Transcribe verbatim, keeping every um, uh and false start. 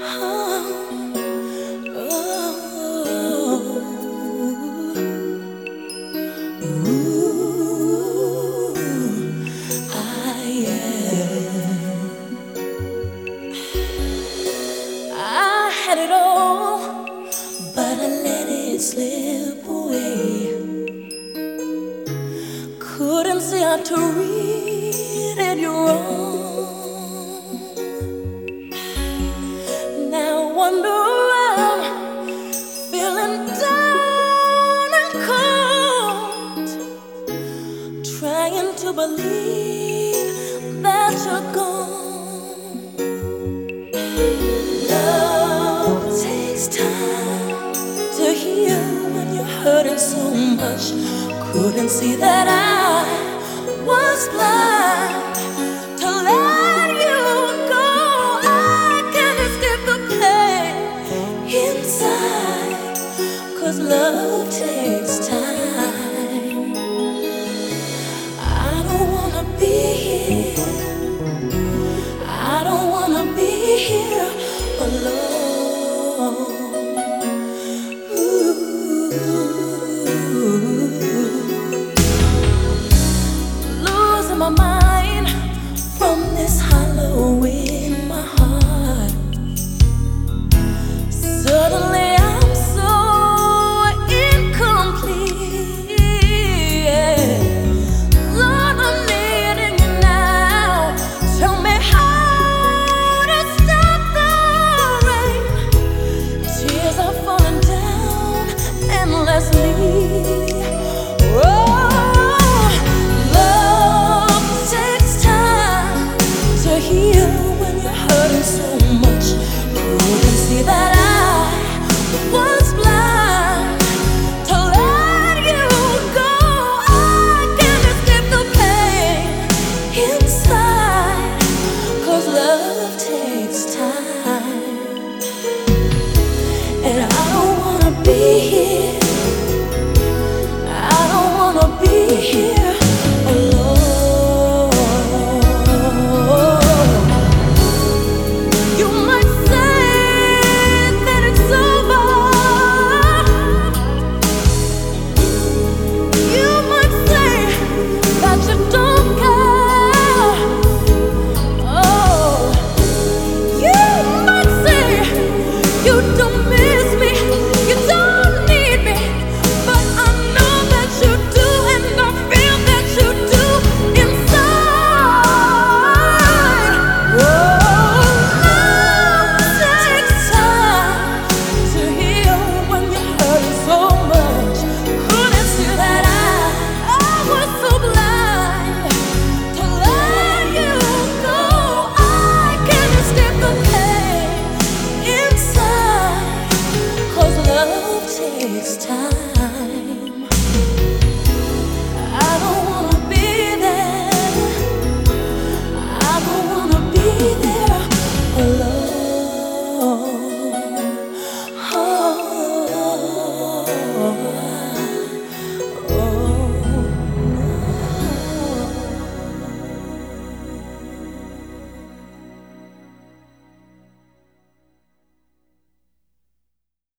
Had it all, but I let it slip away. Couldn't see how to read it wrong. Now I wander around, feeling down and cold, trying to believe that you're gone. Love takes time to heal when you're hurting so much. Couldn't see that I was blind.